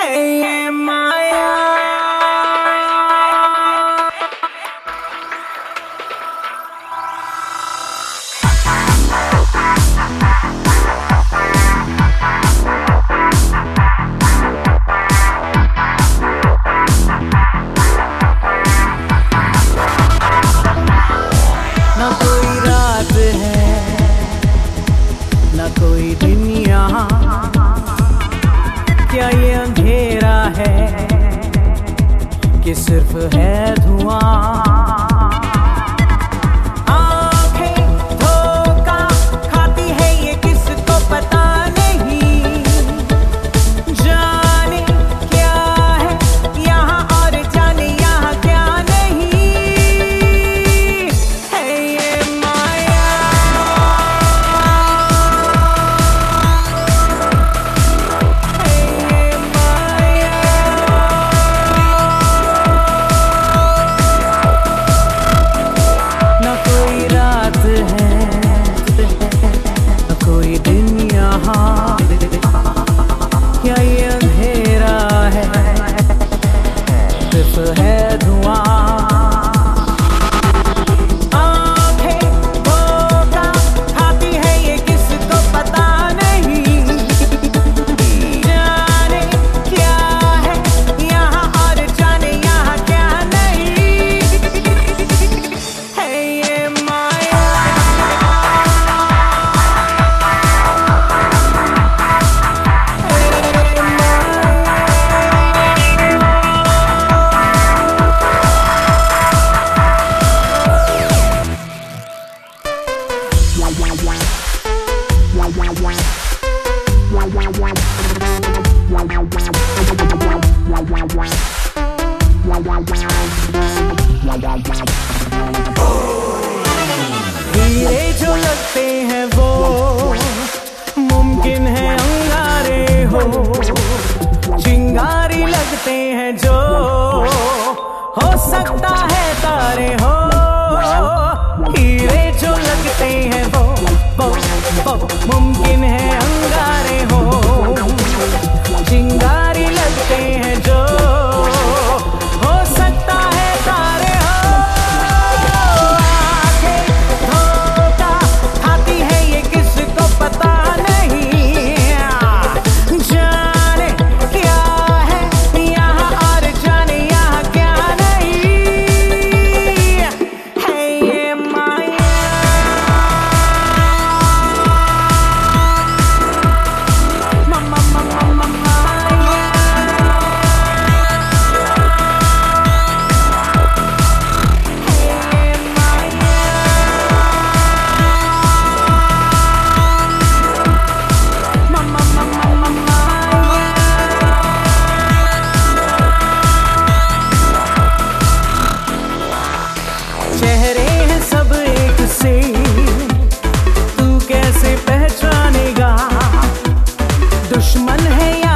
कोई दिन यहाँ, क्या ये अंधेरा है कि सिर्फ है धुआं। क्या ये अंधेरा है सिर्फ है धुआं। हीरे जो लगते हैं वो मुमकिन है अंगारे हो, चिंगारी लगते हैं जो हो सकता है तारे हो। हीरे जो लगते हैं वो मुमकिन है अंगारे हो, चिंगारी लगते हैं जो हो सकता है तारे हो। धोखा खाती है ये किसको पता नहीं, जाने क्या है यहाँ और जाने यहाँ क्या नहीं है ये माया। चेहरे हैं सब एक से, तू कैसे पहचानेगा दुश्मन है या